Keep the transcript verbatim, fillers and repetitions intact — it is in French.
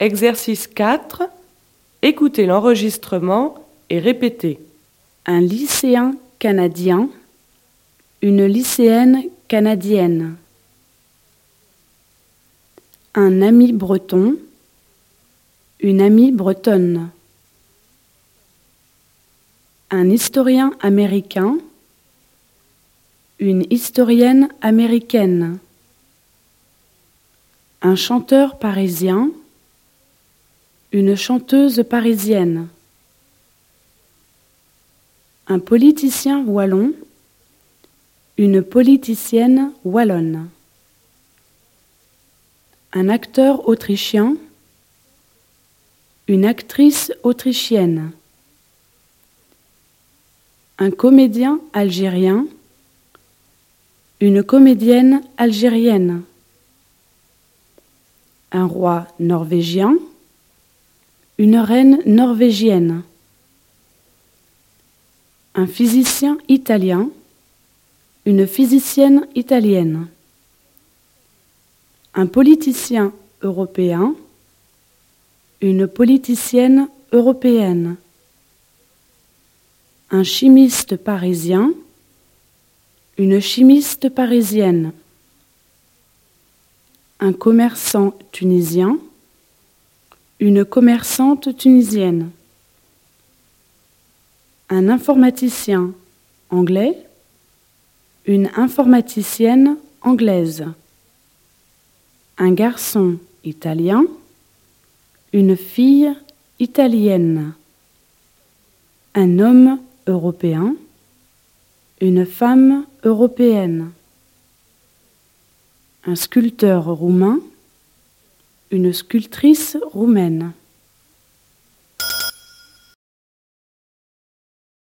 Exercice quatre. Écoutez l'enregistrement et répétez. Un lycéen canadien, une lycéenne canadienne. Un ami breton, une amie bretonne. Un historien américain, une historienne américaine. Un chanteur parisien, une chanteuse parisienne. Un politicien wallon, une politicienne wallonne. Un acteur autrichien, une actrice autrichienne. Un comédien algérien, une comédienne algérienne. Un roi norvégien, une reine norvégienne. Un physicien italien, une physicienne italienne. Un politicien européen, une politicienne européenne. Un chimiste parisien, une chimiste parisienne. Un commerçant tunisien, une commerçante tunisienne. Un informaticien anglais, une informaticienne anglaise. Un garçon italien, une fille italienne. Un homme européen, une femme européenne. Un sculpteur roumain, une sculptrice roumaine.